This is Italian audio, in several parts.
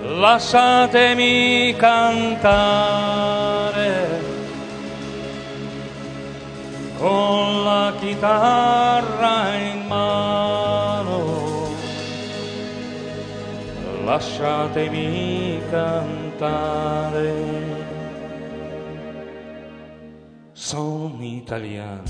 lasciatemi cantare con la chitarra in mano, lasciatemi cantare. Sono un italiano,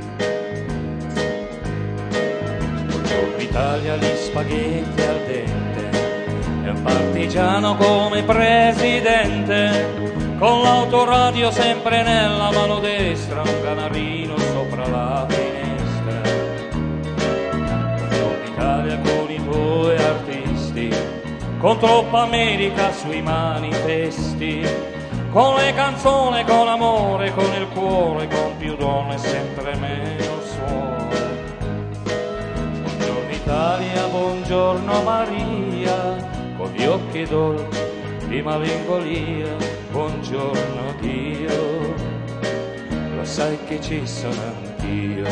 buongiorno Italia, gli spaghetti al dente, è un partigiano come presidente, con l'autoradio sempre nella mano destra, un canarino sopra la finestra. Buongiorno Italia con i tuoi artisti, con troppa America sui manifesti, con le canzoni, con l'amore, con il cuore, con più donne, sempre meno suore. Buongiorno Italia, buongiorno Maria, con gli occhi dolci di malinconia, buongiorno Dio, lo sai che ci sono anch'io.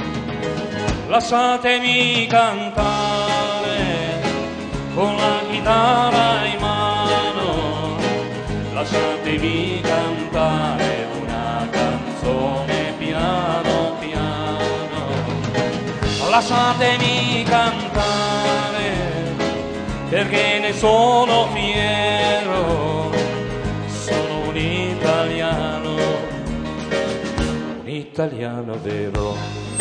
Lasciatemi cantare con la chitarra in mano, lasciatemi cantare una canzone piano piano, lasciatemi cantare perché ne sono fiero, sono un italiano vero.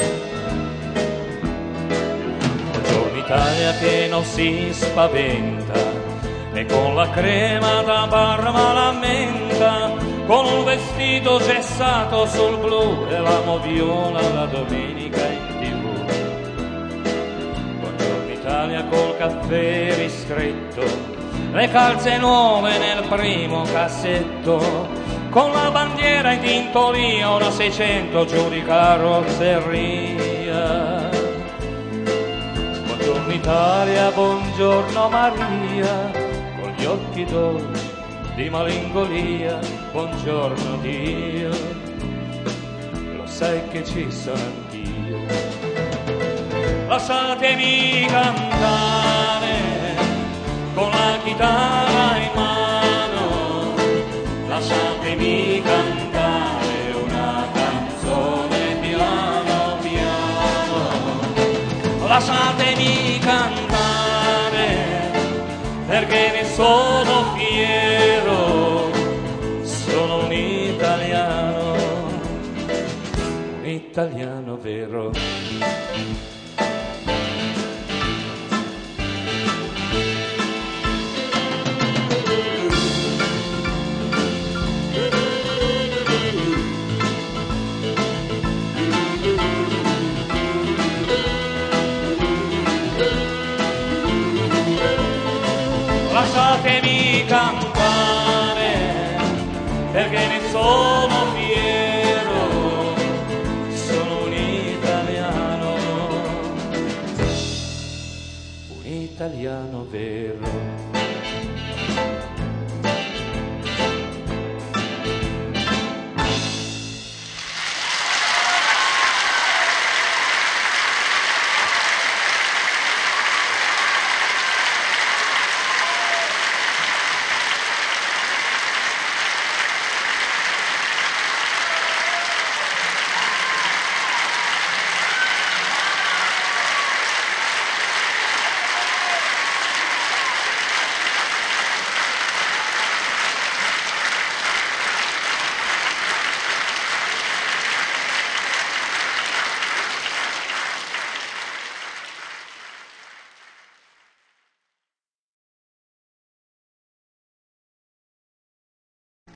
Buongiorno Italia che non si spaventa, e con la crema da Parma lamenta, con un vestito gessato sul blu e la moviola la domenica in TV. Buongiorno Italia col caffè ristretto, le calze nuove nel primo cassetto, con la bandiera in tintoria, una 600 giù di carrozzeria. Buongiorno Italia, buongiorno Maria, con gli occhi dolci di malinconia, buongiorno Dio, lo sai che ci sono anch'io. Lasciatemi cantare con la chitarra in mano, lasciatemi cantare una canzone piano piano, lasciatemi cantare perché ne sono fiero, sono un italiano vero. Lasciatemi cantare perché ne sono fiero, sono un italiano vero.